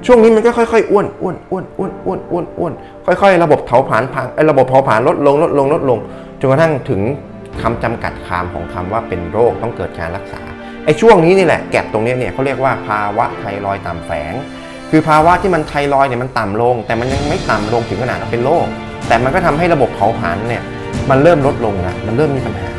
ช่วงนี้มันก็ค่อยๆอ้วนค่อยๆระบบเผาผลาญพังระบบเผาผลาญลดลงจนกระทั่งถึงคำจำกัดความของคำว่าเป็นโรคต้องเกิดการรักษาไอ้ช่วงนี้นี่แหละแก็บตรงนี้เนี่ยเขาเรียกว่าภาวะไทรอยด์ต่ำแฝงคือภาวะที่มันไทรอยด์เนี่ยมันต่ำลงแต่มันยังไม่ต่ำลงถึงขนาดเป็นโรคแต่มันก็ทำให้ระบบเผาผลาญเนี่ยมันเริ่มลดลงนะมันเริ่มมีปัญหา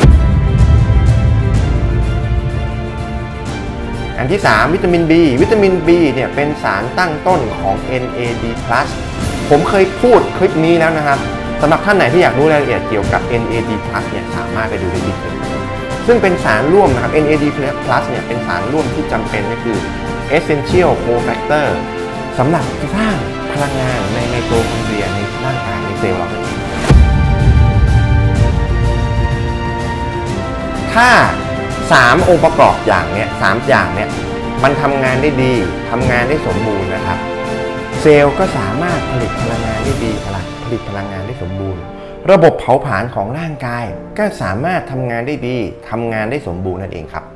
อันที่3วิตามิน B วิตามิน B เนี่ยเป็นสารตั้งต้นของ NAD+ ผมเคยพูดคลิปนี้แล้วนะครับสำหรับท่านไหนที่อยากรู้รายละเอียดเกี่ยวกับ NAD+ เนี่ยสามารถไปดูได้ที่คลิปซึ่งเป็นสารร่วมนะครับ NAD+ เนี่ยเป็นสารร่วมที่จำเป็นก็คือ Essential Cofactor สำหรับสร้างพลังงานในไมโทคอนเดรียในร่างกายในเซลล์เราเองถ้า3องค์ประกอบอย่างเนี้ย3อย่างเนี้ยมันทำงานได้ดีทำงานได้สมบูรณ์นะครับเซลล์ก็สามารถผลิตพลังงานได้ดีผลิตพลังงานได้สมบูรณ์ระบบเผาผลาญของร่างกายก็สามารถทำงานได้ดีทำงานได้สมบูรณ์นั่นเองครับ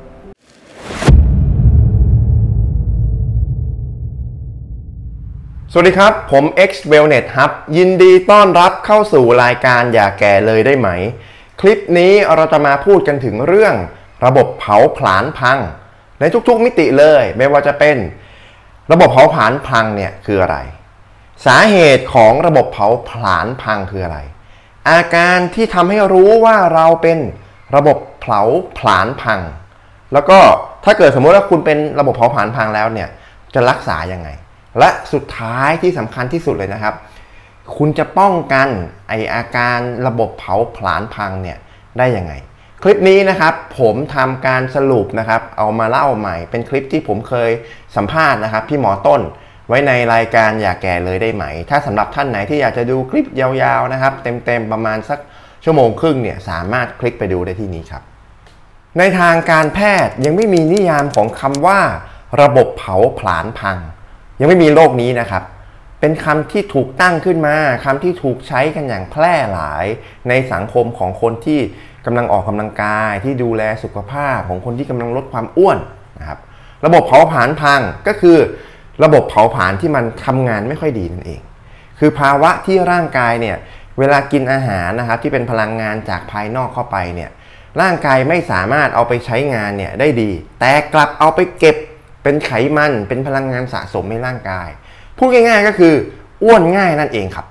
สวัสดีครับผม X Wellness Hub ยินดีต้อนรับเข้าสู่รายการอย่าแก่เลยได้ไหมคลิปนี้เราจะมาพูดกันถึงเรื่องระบบเผาผลาญพังในทุกๆมิติเลยไม่ว่าจะเป็นระบบเผาผลาญพังเนี่ยคืออะไรสาเหตุของระบบเผาผลาญพังคืออะไรอาการที่ทำให้รู้ว่าเราเป็นระบบเผาผลาญพังแล้วก็ถ้าเกิดสมมติว่าคุณเป็นระบบเผาผลาญพังแล้วเนี่ยจะรักษายังไงและสุดท้ายที่สำคัญที่สุดเลยนะครับคุณจะป้องกันอาการระบบเผาผลาญพังเนี่ยได้ยังไงคลิปนี้นะครับผมทำการสรุปนะครับเอามาเล่าใหม่เป็นคลิปที่ผมเคยสัมภาษณ์นะครับพี่หมอต้นไว้ในรายการอย่าแก่เลยได้ไหมถ้าสำหรับท่านไหนที่อยากจะดูคลิปยาวๆนะครับเต็มๆประมาณสักชั่วโมงครึ่งเนี่ยสามารถคลิกไปดูได้ที่นี้ครับในทางการแพทย์ยังไม่มีนิยามของคำว่าระบบเผาผลาญพังยังไม่มีโรคนี้นะครับเป็นคำที่ถูกตั้งขึ้นมาคำที่ถูกใช้กันอย่างแพร่หลายในสังคมของคนที่กำลังออกกำลังกายที่ดูแลสุขภาพของคนที่กำลังลดความอ้วนนะครับระบบเผาผลาญพังก็คือระบบเผาผลาญที่มันทำงานไม่ค่อยดีนั่นเองคือภาวะที่ร่างกายเนี่ยเวลากินอาหารนะครับที่เป็นพลังงานจากภายนอกเข้าไปเนี่ยร่างกายไม่สามารถเอาไปใช้งานเนี่ยได้ดีแต่กลับเอาไปเก็บเป็นไขมันเป็นพลังงานสะสมในร่างกายพูดง่ายๆก็คืออ้วนง่ายนั่นเองครับ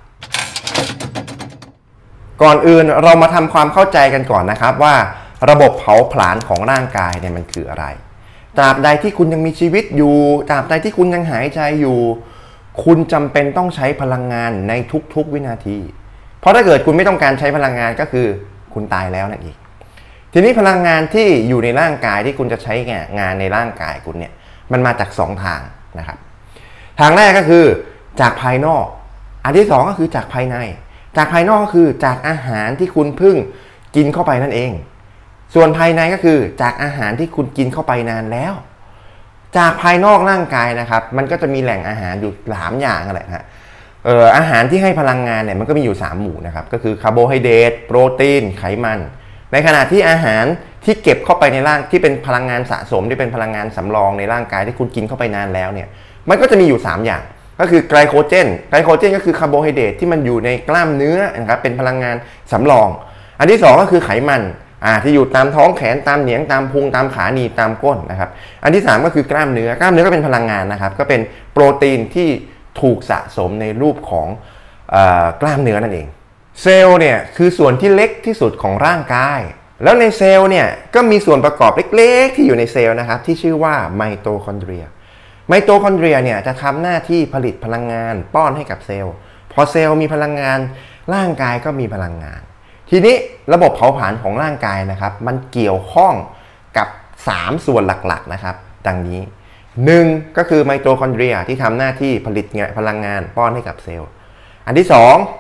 ก่อนอื่นเรามาทำความเข้าใจกันก่อนนะครับว่าระบบเผาผลาญของร่างกายเนี่ยมันคืออะไรตราบใดที่คุณยังมีชีวิตอยู่ตราบใดที่คุณยังหายใจอยู่คุณจำเป็นต้องใช้พลังงานในทุกๆวินาทีเพราะถ้าเกิดคุณไม่ต้องการใช้พลังงานก็คือคุณตายแล้วนั่นเองทีนี้พลังงานที่อยู่ในร่างกายที่คุณจะใช้งานในร่างกายคุณเนี่ยมันมาจาก2ทางนะครับทางแรกก็คือจากภายนอกอันที่2ก็คือจากภายในจากภายนอกก็คือจากอาหารที่คุณเพิ่งกินเข้าไปนั่นเองส่วนภายในก็คือจากอาหารที่คุณกินเข้าไปนานแล้วจากภายนอกร่างกายนะครับมันก็จะมีแหล่งอาหารอยู่3อย่างแหละฮะอาหารที่ให้พลังงานเนี่ยมันก็มีอยู่3หมู่นะครับก็คือคาร์โบไฮเดรตโปรตีนไขมันในขณะที่อาหารที่เก็บเข้าไปในร่างที่เป็นพลังงานสะสมที่เป็นพลังงานสำรองในร่างกายที่คุณกินเข้าไปนานแล้วเนี่ยมันก็จะมีอยู่3อย่างก็คือไกลโคเจนก็คือคาร์โบไฮเดรตที่มันอยู่ในกล้ามเนื้อนะครับเป็นพลังงานสำรองอันที่2ก็คือไขมันที่อยู่ตามท้องแขนตามเหนียงตามพุงตามขาหนีบตามก้นนะครับอันที่3ก็คือกล้ามเนื้ก็เป็นพลังงานนะครับก็เป็นโปรตีนที่ถูกสะสมในรูปของกล้ามเนื้อนั่นเองเซลล์เนี่ยคือส่วนที่เล็กที่สุดของร่างกายแล้วในเซลล์เนี่ยก็มีส่วนประกอบเล็กๆที่อยู่ในเซลล์นะครับที่ชื่อว่าไมโตคอนเดรียไมโตคอนเดรียเนี่ยจะทำหน้าที่ผลิตพลังงานป้อนให้กับเซลล์พอเซลล์มีพลังงานร่างกายก็มีพลังงานทีนี้ระบบเผาผลาญของร่างกายนะครับมันเกี่ยวข้องกับ3ส่วนหลักๆนะครับดังนี้1ก็คือไมโตคอนเดรียที่ทำหน้าที่ผลิตพลังงานป้อนให้กับเซลล์อันที่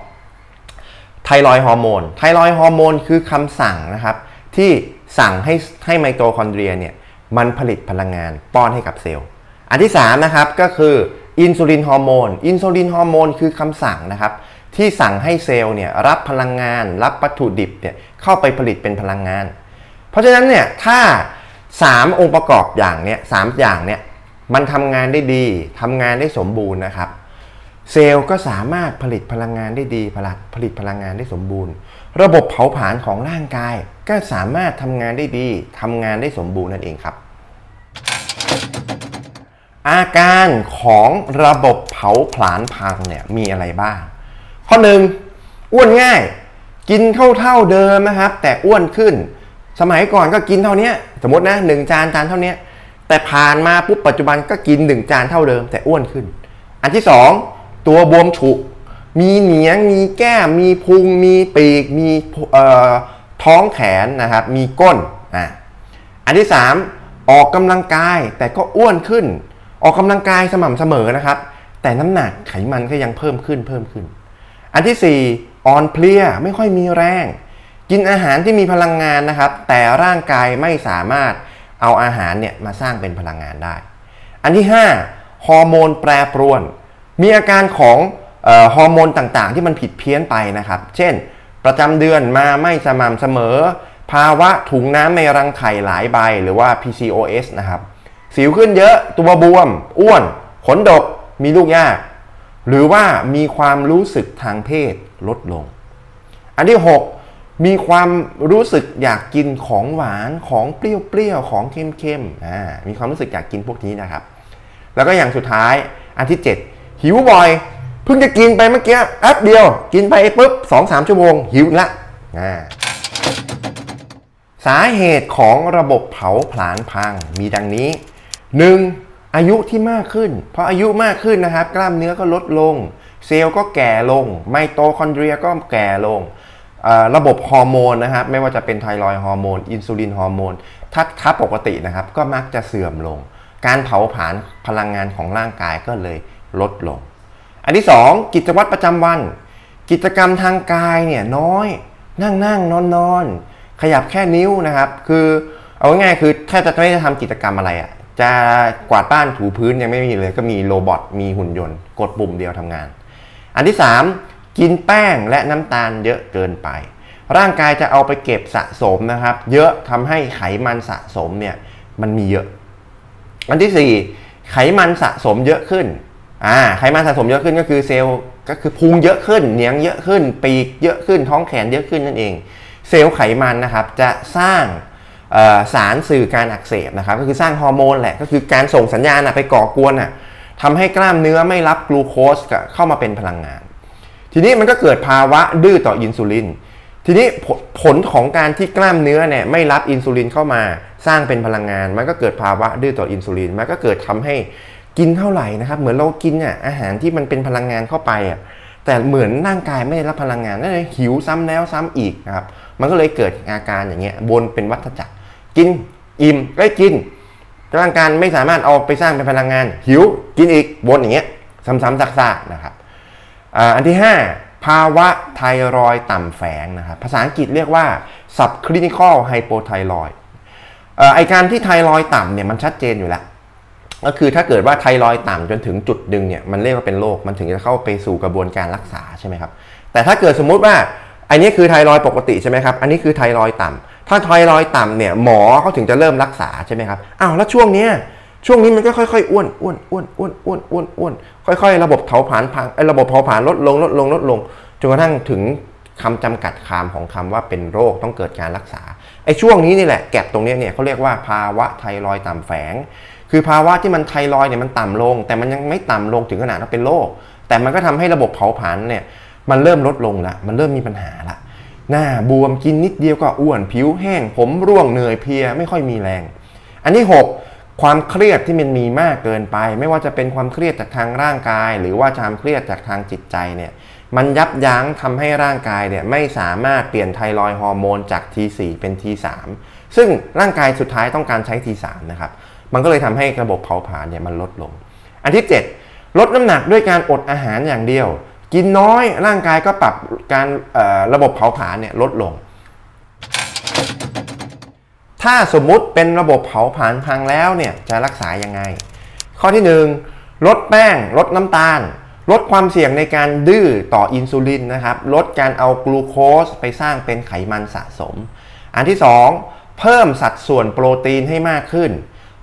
2ไทรอยด์ฮอร์โมนคือคำสั่งนะครับที่สั่งให้ไมโตคอนเดรียเนี่ยมันผลิตพลังงานป้อนให้กับเซลล์อันที่3นะครับก็คืออินซูลินฮอร์โมนคือคำสั่งนะครับที่สั่งให้เซลล์เนี่ยรับพลังงานรับวัตถุดิบเนี่ยเข้าไปผลิตเป็นพลังงาน เพราะฉะนั้นเนี่ยถ้า3องค์ประกอบอย่างเนี้ย3อย่างเนี้ยมันทำงานได้ดีทำงานได้สมบูรณ์นะครับเซลล์ก็สามารถผลิตพลังงานได้ดีผลิตพลังงานได้สมบูรณ์ระบบเผาผลาญของร่างกายก็สามารถทำงานได้ดีทำงานได้สมบูรณ์นั่นเองครับอาการของระบบเผาผลาญพังเนี่ยมีอะไรบ้างข้อ 1อ้วนง่ายกินเท่าเดิมนะครับแต่อ้วนขึ้นสมัยก่อนก็กินเท่านี้สมมตินะ1 จานเท่านี้แต่ผ่านมาปุ๊บปัจจุบันก็กิน1 จานเท่าเดิมแต่อ้วนขึ้นอันที่2ตัวบวมฉุกมีเหนียงมีแก้มมีพุงมีปีกมีท้องแขนนะครับมีก้นอันที่3ออกกำลังกายแต่ก็อ้วนขึ้นออกกำลังกายสม่ำเสมอนะครับแต่น้ำหนักไขมันก็ยังเพิ่มขึ้นอันที่4อ่อนเพลียไม่ค่อยมีแรงกินอาหารที่มีพลังงานนะครับแต่ร่างกายไม่สามารถเอาอาหารเนี่ยมาสร้างเป็นพลังงานได้อันที่5ฮอร์โมนแปรปรวนมีอาการของฮอร์โมนต่างๆที่มันผิดเพี้ยนไปนะครับเช่นประจำเดือนมาไม่สม่ำเสมอภาวะถุงน้ำในรังไข่หลายใบหรือว่า PCOS นะครับสิวขึ้นเยอะตัวบวมอ้วนขนดกมีลูกยากหรือว่ามีความรู้สึกทางเพศลดลงอันที่6มีความรู้สึกอยากกินของหวานของเปรี้ยวๆของเค็มๆมีความรู้สึกอยากกินพวกนี้นะครับแล้วก็อย่างสุดท้ายอันที่7หิวบ่อยเพิ่งจะกินไปเมื่อกี้แป๊บเดียวกินไปปุ๊บ 2-3 ชั่วโมงหิวละสาเหตุของระบบเผาผลาญพังมีดังนี้ 1. อายุที่มากขึ้นเพราะอายุมากขึ้นนะครับกล้ามเนื้อก็ลดลงเซลล์ก็แก่ลงไมโตคอนเดรียก็แก่ลงระบบฮอร์โมนนะครับไม่ว่าจะเป็นไทรอยด์ฮอร์โมนอินซูลินฮอร์โมนถ้าปกตินะครับก็มักจะเสื่อมลงการเผาผลาญพลังงานของร่างกายก็เลยลดลงอันที่2กิจวัตรประจำวันกิจกรรมทางกายเนี่ยน้อยนั่งนอนขยับแค่นิ้วนะครับคือเอาง่ายๆคือแทบจะไม่ได้ทำกิจกรรมอะไรจะกวาดบ้านถูพื้นยังไม่มีเลยก็มีโรบอทมีหุ่นยนต์กดปุ่มเดียวทำงานอันที่3กินแป้งและน้ำตาลเยอะเกินไปร่างกายจะเอาไปเก็บสะสมนะครับเยอะทำให้ไขมันสะสมเนี่ยมันมีเยอะอันที่4ไขมันสะสมเยอะขึ้นไขมันสะสมเยอะขึ้นก็คือเซลล์ก็คือพุงเยอะขึ้นเหนียงเยอะขึ้นปีกเยอะขึ้นท้องแขนเยอะขึ้นนั่นเองเซลล์ไขมันนะครับจะสร้างสารสื่อการอักเสบนะครับก็คือสร้างฮอร์โมนแหละก็คือการส่งสัญญาณไปก่อกวนทำให้กล้ามเนื้อไม่รับกลูโคสเข้ามาเป็นพลังงานทีนี้มันก็เกิดภาวะดื้อต่ออินซูลินทีนี้ผลของการที่กล้ามเนื้อเนี่ยไม่รับอินซูลินเข้ามาสร้างเป็นพลังงานมันก็เกิดภาวะดื้อต่ออินซูลินมันก็เกิดทำให้กินเท่าไหร่นะครับเหมือนเรากินอาหารที่มันเป็นพลังงานเข้าไปแต่เหมือนร่างกายไม่ได้รับพลังงานนั่นเลยหิวซ้ำแล้วซ้ำอีกนะครับมันก็เลยเกิดอาการอย่างเงี้ยวนเป็นวัฏจักรกินอิ่มก็กินร่างกายไม่สามารถเอาไปสร้างเป็นพลังงานหิวกินอีกวนอย่างเงี้ยซ้ำๆซากๆนะครับอันที่5ภาวะไทรอยด์ต่ำแฝงนะครับภาษาอังกฤษเรียกว่า subclinical hypothyroid ไอการที่ไทรอยด์ต่ำเนี่ยมันชัดเจนอยู่แล้วก็คือถ้าเกิดว่าไทรอยด์ต่ำจนถึงจุดดึงเนี่ยมันเรียกว่าเป็นโรคมันถึงจะเข้าไปสู่กระบวนการรักษาใช่ไหมครับแต่ถ้าเกิดสมมุติว่าอันนี้คือไทรอยด์ปกติใช่ไหมครับอันนี้คือไทรอยด์ต่ำถ้าไทรอยด์ต่ำเนี่ยหมอเขาถึงจะเริ่มรักษาใช่ไหมครับแล้วช่วงนี้มันก็ค่อยๆอ้วนค่อยๆระบบเผาผลาญพังระบบเผาผลาญลดลงจนกระทั่งถึงคำจำกัดความของคำว่าเป็นโรคต้องเกิดการรักษาไอ้ช่วงนี้นี่แหละแก็บตรงนี้เนี่ยเขาเรียกว่าภาวะไทรอยด์ต่ำแฝงคือภาวะที่มันไทรอยด์เนี่ยมันต่ำลงแต่มันยังไม่ต่ำลงถึงขนาดว่าเป็นโรคแต่มันก็ทำให้ระบบเผาผลาญเนี่ยมันเริ่มลดลงละมันเริ่มมีปัญหาละหน้าบวมกินนิดเดียวก็อ้วนผิวแห้งผมร่วงเหนื่อยเพลียไม่ค่อยมีแรงอันที่6ความเครียดที่มันมีมากเกินไปไม่ว่าจะเป็นความเครียดจากทางร่างกายหรือว่าความเครียดจากทางจิตใจเนี่ยมันยับยั้งทำให้ร่างกายเนี่ยไม่สามารถเปลี่ยนไทรอยด์ฮอร์โมนจาก T4 เป็น T3 ซึ่งร่างกายสุดท้ายต้องการใช้ T3 นะครับมันก็เลยทำให้ระบบเผาผลาญเนี่ยมันลดลงอันที่7ลดน้ำหนักด้วยการอดอาหารอย่างเดียวกินน้อยร่างกายก็ปรับการระบบเผาผลาญเนี่ยลดลงถ้าสมมุติเป็นระบบเผาผลาญพังแล้วเนี่ยจะรักษายังไงข้อที่1ลดแป้งลดน้ำตาลลดความเสี่ยงในการดื้อต่ออินซูลินนะครับลดการเอากลูโคสไปสร้างเป็นไขมันสะสมอันที่2เพิ่มสัดส่วนโปรตีนให้มากขึ้น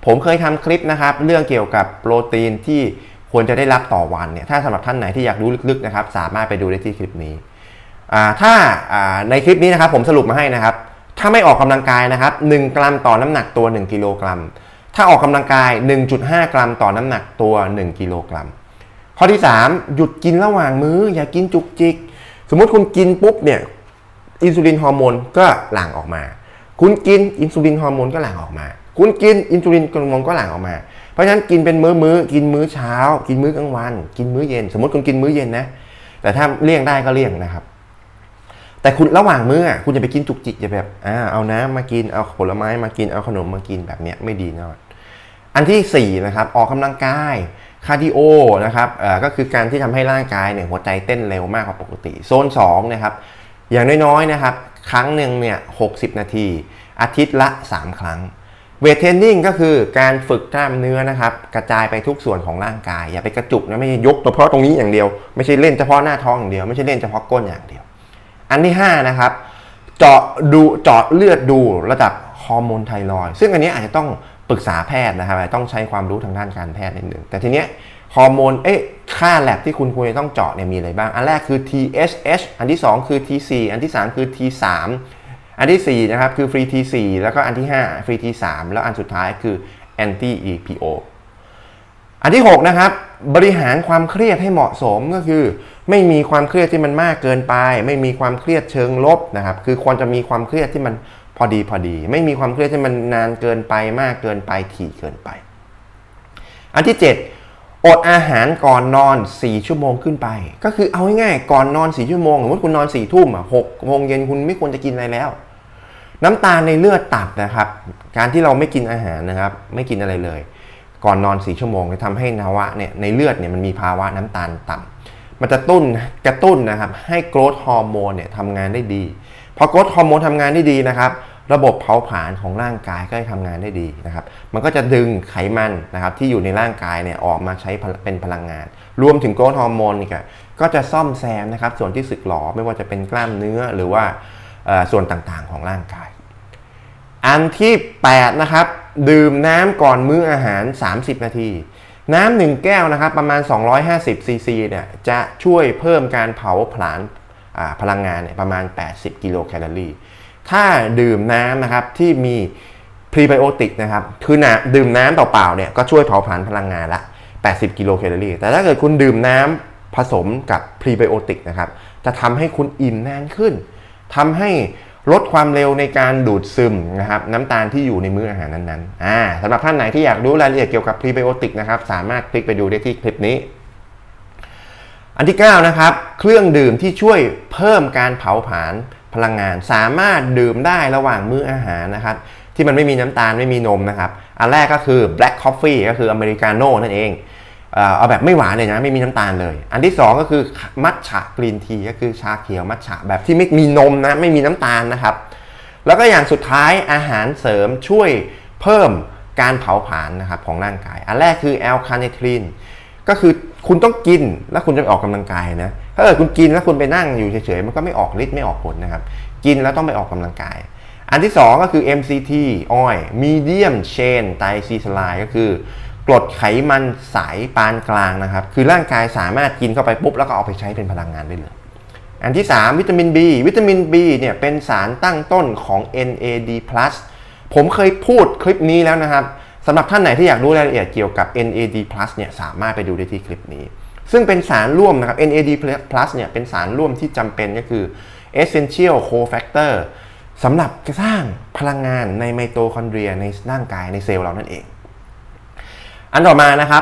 ผมเคยทำคลิปนะครับเรื่องเกี่ยวกับโปรตีนที่ควรจะได้รับต่อวันเนี่ยถ้าสำหรับท่านไหนที่อยากรู้ลึกๆนะครับสามารถไปดูได้ที่คลิปนี้ถ้าในคลิปนี้นะครับผมสรุปมาให้นะครับถ้าไม่ออกกำลังกายนะครับ1 กรัมต่อน้ำหนักตัว1 กิโลกรัมถ้าออกกำลังกาย 1.5 กรัมต่อน้ำหนักตัว1 กิโลกรัมข้อที่3หยุดกินระหว่างมื้ออย่ากินจุกจิกสมมติคุณกินปุ๊บเนี่ยอินซูลินฮอร์โมนก็หลั่งออกมาคุณกินอินซูลินฮอร์โมนก็หลั่งออกมาคุณกินอินซูลินฮอร์โมนก็หลั่งออกมาเพราะฉะนั้นกินเป็นมื้อกินมื้อเช้ากินมื้อกลางวันกินมื้อเย็นสมมติคุณกินมื้อเย็นนะแต่ถ้าเลี่ยงได้ก็เลี่ยงนะครับแต่คุณระหว่างมื้อคุณจะไปกินจุกจิกจะแบบเอาน้ำมากินเอาผลไม้มากินเอาขนมมากินแบบเนี้ยไม่ดีนะอันที่4นะครับออกกำลังกายคาร์ดิโอนะครับก็คือการที่ทำให้ร่างกายเนี่ยหัวใจเต้นเร็วมากกว่าปกติโซน2นะครับอย่างน้อยๆนะครับครั้งหนึ่งเนี่ย60 นาทีอาทิตย์ละ3 ครั้งเวทเทรนนิ่งก็คือการฝึกกล้ามเนื้อนะครับกระจายไปทุกส่วนของร่างกายอย่าไปกระจุกนะไม่ใช่ยกเฉพาะตรงนี้อย่างเดียวไม่ใช่เล่นเฉพาะหน้าท้องอย่างเดียวไม่ใช่เล่นเฉพาะก้นอย่างเดียวอันที่5นะครับเจาะเลือดดูระดับฮอร์โมนไทรอยด์ซึ่งอันนี้อาจจะต้องปรึกษาแพทย์นะครับต้องใช้ความรู้ทางด้านการแพทย์นิดหนึ่งแต่ทีเนี้ยฮอร์โมนค่าแลบที่คุณควรจะต้องเจาะเนี่ยมีอะไรบ้างอันแรกคือ TSH อันที่2คือ T4 อันที่3คือ T3 อันที่4นะครับคือ Free T4 แล้วก็อันที่5 Free T3 แล้วอันสุดท้ายคือ Anti EPO อันที่6นะครับบริหารความเครียดให้เหมาะสมก็คือไม่มีความเครียดที่มันมากเกินไปไม่มีความเครียดเชิงลบนะครับคือควรจะมีความเครียดที่มันพอดีไม่มีความเครียดที่มันนานเกินไปมากเกินไปถี่เกินไปอันที่7อดอาหารก่อนนอน4 ชั่วโมงขึ้นไปก็คือเอาง่ายๆก่อนนอน4 ชั่วโมงสมมติคุณนอน4 ทุ่ม6 โมงเย็นคุณไม่ควรจะกินอะไรแล้วน้ำตาลในเลือดต่ำนะครับการที่เราไม่กินอาหารนะครับไม่กินอะไรเลยก่อนนอน4 ชั่วโมงจะทำให้ภาวะเนี่ยในเลือดเนี่ยมันมีภาวะน้ำตาลต่ำมันจะกระตุ้นนะครับให้โกรทฮอร์โมนเนี่ยทำงานได้ดีพอโกรทฮอร์โมนทำงานได้ดีนะครับระบบเผาผลาญของร่างกายก็จะทำงานได้ดีนะครับมันก็จะดึงไขมันนะครับที่อยู่ในร่างกายเนี่ยออกมาใช้เป็นพลังงานรวมถึงโกรทฮอร์โมนนี่ก็จะซ่อมแซมนะครับส่วนที่สึกหรอไม่ว่าจะเป็นกล้ามเนื้อหรือว่าส่วนต่างๆของร่างกายอันที่8นะครับดื่มน้ำก่อนมื้ออาหาร30 นาทีน้ำ1 แก้วนะครับประมาณ250 ซีซีเนี่ยจะช่วยเพิ่มการเผาผลาญพลังงานเนี่ยประมาณ80 กิโลแคลอรี่ถ้าดื่มน้ำนะครับที่มีพรีไบโอติกนะครับคือดื่มน้ำเปล่าๆเนี่ยก็ช่วยเผาผลาญพลังงานละ80 กิโลแคลอรี่แต่ถ้าเกิดคุณดื่มน้ำผสมกับพรีไบโอติกนะครับจะทำให้คุณอิ่มนานขึ้นทำให้ลดความเร็วในการดูดซึมนะครับน้ำตาลที่อยู่ในมื้ออาหารนั้นๆสำหรับท่านไหนที่อยากรู้รายละเอียดเกี่ยวกับพรีไบโอติกนะครับสามารถคลิกไปดูได้ที่คลิปนี้อันที่9นะครับเครื่องดื่มที่ช่วยเพิ่มการเผาผลาญพลังงานสามารถดื่มได้ระหว่างมื้ออาหารนะครับที่มันไม่มีน้ำตาลไม่มีนมนะครับอันแรกก็คือ black coffee ก็คืออเมริกาโน่นั่นเองเอาแบบไม่หวานเลยนะไม่มีน้ำตาลเลยอันที่2ก็คือมัทฉะกรีนทีก็คือชาเขียวมัทฉะแบบที่ไม่มีนมนะไม่มีน้ำตาลนะครับแล้วก็อย่างสุดท้ายอาหารเสริมช่วยเพิ่มการเผาผลาญนะครับของร่างกายอันแรกคือแอลคาเนทินก็คือคุณต้องกินแล้วคุณจะไปออกกำลังกายนะถ้าเกิดคุณกินแล้วคุณไปนั่งอยู่เฉยๆมันก็ไม่ออกฤทธิ์ไม่ออกผลนะครับกินแล้วต้องไปออกกำลังกายอันที่2ก็คือ MCT oil medium chain triglyceride ก็คือกรดไขมันสายปานกลางนะครับคือร่างกายสามารถกินเข้าไปปุ๊บแล้วก็เอาไปใช้เป็นพลังงานได้เลยอันที่3วิตามิน B วิตามิน B เนี่ยเป็นสารตั้งต้นของ NAD+ ผมเคยพูดคลิปนี้แล้วนะครับสำหรับท่านไหนที่อยากรู้รายละเอียดเกี่ยวกับ NAD+ เนี่ยสามารถไปดูได้ที่คลิปนี้ซึ่งเป็นสารร่วมนะครับ NAD+ เนี่ยเป็นสารร่วมที่จำเป็นก็คือ Essential Cofactor สำหรับสร้างพลังงานในไมโตคอนเดรียในร่างกายในเซลล์เรานั่นเองอันต่อมานะครับ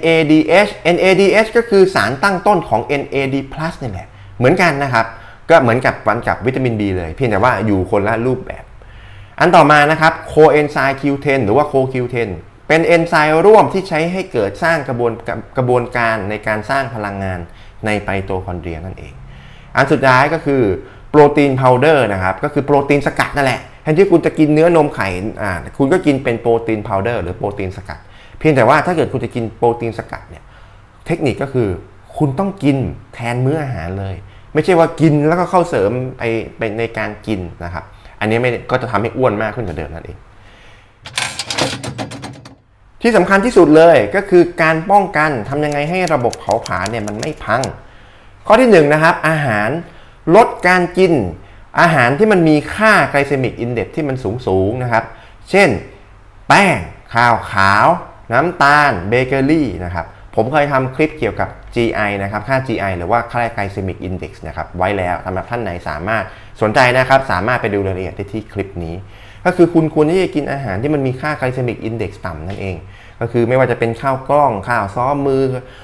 NADH ก็คือสารตั้งต้นของ NAD+ นี่แหละเหมือนกันนะครับก็เหมือนกับวิตามิน B เลยเพียงแต่ว่าอยู่คนละรูปแบบอันต่อมานะครับ Coenzyme Q10 หรือว่า CoQ10 เป็นเอนไซม์ร่วมที่ใช้ให้เกิดสร้างกระบวนการในการสร้างพลังงานในไมโตคอนเดรียนั่นเองอันสุดท้ายก็คือโปรตีนพาวเดอร์นะครับก็คือโปรตีนสกัดนั่นแหละแทนที่คุณจะกินเนื้อนมไข่คุณก็กินเป็นโปรตีนพาวเดอร์หรือโปรตีนสกัดเพียงแต่ว่าถ้าเกิดคุณจะกินโปรตีนสกัดเนี่ยเทคนิคก็คือคุณต้องกินแทนมื้ออาหารเลยไม่ใช่ว่ากินแล้วก็เข้าเสริมไปในการกินนะครับอันนี้ก็จะทำให้อ้วนมากขึ้นกว่าเดิมนั่นเองที่สำคัญที่สุดเลยก็คือการป้องกันทำยังไงให้ระบบเผาผลาญเนี่ยมันไม่พังข้อที่1นะครับอาหารลดการกินอาหารที่มันมีค่าไกลเซมิกอินเด็กซ์ที่มันสูงนะครับเช่นแป้งข้าวขาวน้ำตาลเบเกอรี่นะครับผมเคยทำคลิปเกี่ยวกับ GI นะครับค่า GI หรือว่าค่าไกลเซมิกอินเด็กซ์นะครับไว้แล้วสำหรับท่านไหนสามารถสนใจนะครับสามารถไปดูรายละเอียดได้ที่คลิปนี้ก็คือคุณควรที่จะกินอาหารที่มันมีค่าไกลเซมิกอินเด็กซ์ต่ำนั่นเองก็คือไม่ว่าจะเป็นข้าวกล้องข้าวซ้อมมือ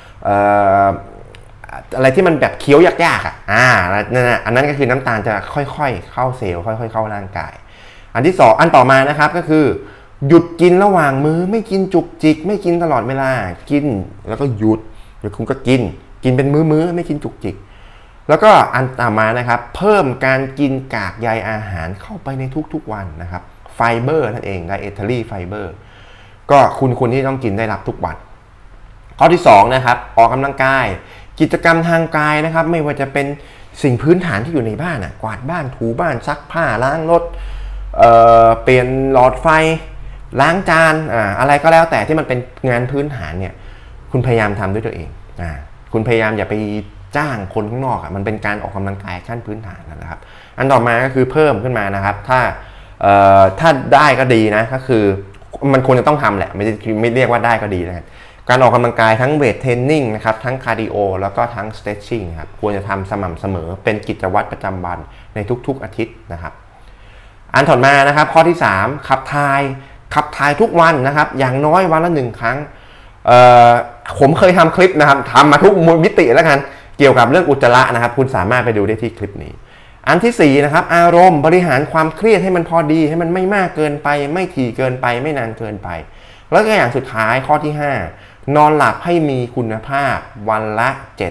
อะไรที่มันแบบเคี้ยวยากๆอันนั้นก็คือน้ำตาลจะค่อยๆเข้าเซลล์ค่อยๆเข้าร่างกายอันที่2อันต่อมานะครับก็คือหยุดกินระหว่างมื้อไม่กินจุกจิกไม่กินตลอดเวลากินแล้วก็หยุดเดี๋ยวคุณก็กินเป็นมื้อไม่กินจุกจิกแล้วก็อันต่อมานะครับเพิ่มการกินกากใยอาหารเข้าไปในทุกๆวันนะครับไฟเบอร์นั่นเอง dietary fiber ก็คุณควรที่ต้องกินได้รับทุกวันข้อที่2นะครับออกกำลังกายกิจกรรมทางกายนะครับไม่ว่าจะเป็นสิ่งพื้นฐานที่อยู่ในบ้านกวาดบ้านถูบ้านซักผ้าล้างรถเปลี่ยนหลอดไฟล้างจานอะไรก็แล้วแต่ที่มันเป็นงานพื้นฐานเนี่ยคุณพยายามทำด้วยตัวเองคุณพยายามอย่าไปจ้างคนข้างนอกมันเป็นการออกกำลังกายขั้นพื้นฐานนะครับอันต่อมาก็คือเพิ่มขึ้นมานะครับถ้าได้ก็ดีนะก็คือมันควรจะต้องทำแหละไม่เรียกว่าได้ก็ดีนะการออกกำลังกายทั้งเวทเทรนนิ่งนะครับทั้งคาร์ดิโอแล้วก็ทั้งสเตรชชิ่งครับควรจะทำสม่ำเสมอเป็นกิจวัตรประจำวันในทุกๆอาทิตย์นะครับอันถัดมานะครับข้อที่3ขับถ่ายทุกวันนะครับอย่างน้อยวันละ1ครั้งผมเคยทำคลิปนะครับทำมาทุกมิติแล้วกันเกี่ยวกับเรื่องอุจจาระนะครับคุณสามารถไปดูได้ที่คลิปนี้อันที่4นะครับอารมณ์บริหารความเครียดให้มันพอดีให้มันไม่มากเกินไปไม่ถี่เกินไปไม่นานเกินไปแล้วก็อย่างสุดท้ายข้อที่5นอนหลับให้มีคุณภาพวันละ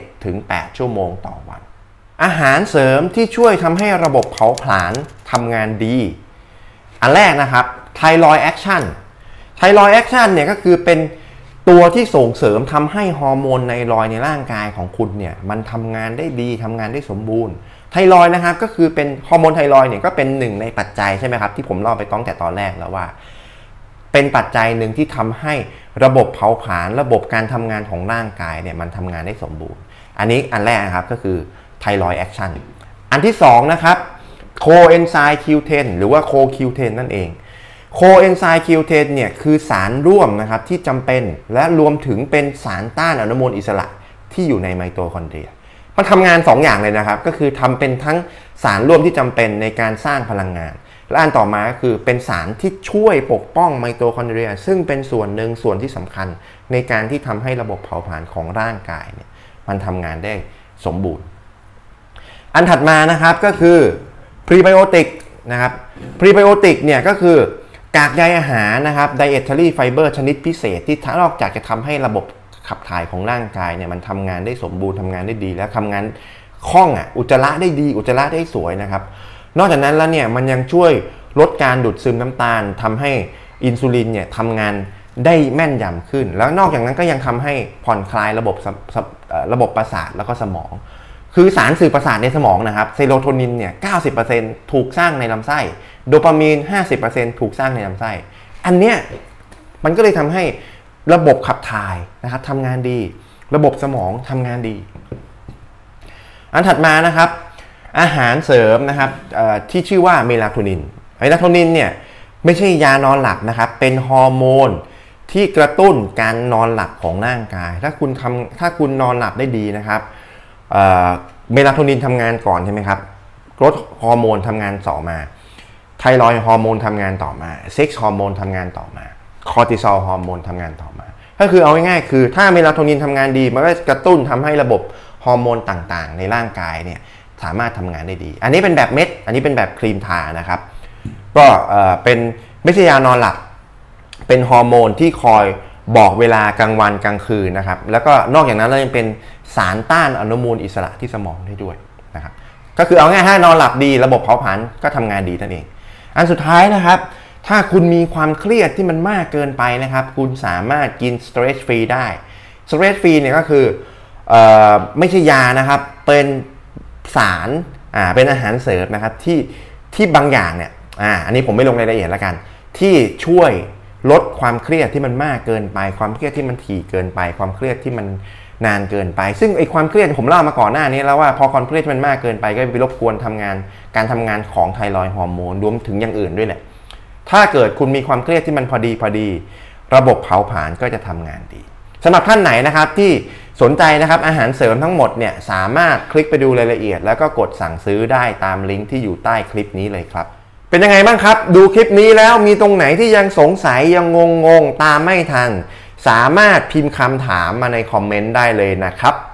7-8 ชั่วโมงต่อวันอาหารเสริมที่ช่วยทำให้ระบบเผาผลาญทำงานดีอันแรกนะครับไทรอยด์แอคชั่นเนี่ยก็คือเป็นตัวที่ส่งเสริมทำให้ฮอร์โมนไทรอยด์ในร่างกายของคุณเนี่ยมันทำงานได้ดีทำงานได้สมบูรณ์ไทรอยด์นะครับก็คือเป็นฮอร์โมนไทรอยด์เนี่ยก็เป็นหนึ่งในปัจจัยใช่ไหมครับที่ผมเล่าไปตั้งแต่ตอนแรกแล้วว่าเป็นปัจจัยหนึ่งที่ทำให้ระบบเผาผลาญระบบการทำงานของร่างกายเนี่ยมันทำงานได้สมบูรณ์อันนี้อันแรกครับก็คือไทรอยด์แอคชั่นอันที่2นะครับโคเอนไซม์ Q10 หรือว่าโค Q10 นั่นเองโคเอนไซม์ Q10 เนี่ยคือสารร่วมนะครับที่จำเป็นและรวมถึงเป็นสารต้านอนุมูลอิสระที่อยู่ในไมโตคอนเดรียมันทำงาน2อย่างเลยนะครับก็คือทำเป็นทั้งสารร่วมที่จำเป็นในการสร้างพลังงานและอันต่อมาก็คือเป็นสารที่ช่วยปกป้องไมโตคอนเดรียซึ่งเป็นส่วนที่สำคัญในการที่ทำให้ระบบเผาผลาญของร่างกายเนี่ยมันทำงานได้สมบูรณ์อันถัดมานะครับก็คือพรีไบโอติกนะครับพรีไบโอติกเนี่ยก็คือกากใยอาหารนะครับ dietary fiber ชนิดพิเศษที่นอกจากจะทำให้ระบบขับถ่ายของร่างกายเนี่ยมันทำงานได้สมบูรณ์ทำงานได้ดีและทำงานคล่องอุจจาระได้ดีอุจจาระได้สวยนะครับนอกจากนั้นแล้วเนี่ยมันยังช่วยลดการดูดซึมน้ำตาลทำให้อินซูลินเนี่ยทำงานได้แม่นยำขึ้นแล้วนอกจากนั้นก็ยังทำให้ผ่อนคลายระบบประสาทแล้วก็สมองคือสารสื่อประสาทในสมองนะครับเซโรโทนินเนี่ย 90% ถูกสร้างในลำไส้โดปามีน 50% ถูกสร้างในลำไส้อันเนี้ยมันก็เลยทำให้ระบบขับถ่ายนะครับทำงานดีระบบสมองทำงานดีอันถัดมานะครับอาหารเสริมนะครับที่ชื่อว่าเมลาโทนินเนี่ยไม่ใช่ยานอนหลับนะครับเป็นฮอร์โมนที่กระตุ้นการนอนหลับของร่างกายถ้าคุณนอนหลับได้ดีนะครับเมลาโทนินทำงานก่อนใช่ไหมครับกรดฮอร์โมนทำงานต่อมาไทรอยด์ฮอร์โมนทำงานต่อมาเซ็กซ์ฮอร์โมนทำงานต่อมาคอร์ติซอลฮอร์โมนทำงานต่อมาก็คือเอาง่ายๆคือถ้าเมลาโทนินทำงานดีมันก็กระตุ้นทำให้ระบบฮอร์โมนต่างๆในร่างกายเนี่ยสามารถทำงานได้ดีอันนี้เป็นแบบเม็ดอันนี้เป็นแบบครีมทานะครับก็เป็นไม่ใช่ยานอนหลับเป็นฮอร์โมนที่คอยบอกเวลากลางวันกลางคืนนะครับแล้วก็นอกจากนั้นเรายังเป็นสารต้านอนุมูลอิสระที่สมองได้ด้วยนะครับก็คือเอาง่ายถ้านอนหลับดีระบบเผาผลาญก็ทำงานดีนั่นเองอันสุดท้ายนะครับถ้าคุณมีความเครียดที่มันมากเกินไปนะครับคุณสามารถกินสเตรสฟรีได้สเตรสฟรีเนี่ยก็คือไม่ใช่ยานะครับเป็นสารเป็นอาหารเสริมนะครับที่บางอย่างเนี่ยอันนี้ผมไม่ลงรายละเอียดแล้วกันที่ช่วยลดความเครียดที่มันมากเกินไปความเครียดที่มันถี่เกินไปความเครียดที่มันนานเกินไปซึ่งไอ้ความเครียดผมเล่ามาก่อนหน้านี้แล้วว่าพอความเครียดมันมากเกินไปก็ไปรบกวนการทำงานของไทรอยด์ฮอร์โมนรวมถึงอย่างอื่นด้วยแหละถ้าเกิดคุณมีความเครียดที่มันพอดีระบบเผาผลาญก็จะทำงานดีสำหรับท่านไหนนะครับที่สนใจนะครับอาหารเสริมทั้งหมดเนี่ยสามารถคลิกไปดูรายละเอียดแล้วก็กดสั่งซื้อได้ตามลิงก์ที่อยู่ใต้คลิปนี้เลยครับเป็นยังไงบ้างครับดูคลิปนี้แล้วมีตรงไหนที่ยังสงสัยยังงงตามไม่ทันสามารถพิมพ์คำถามมาในคอมเมนต์ได้เลยนะครับ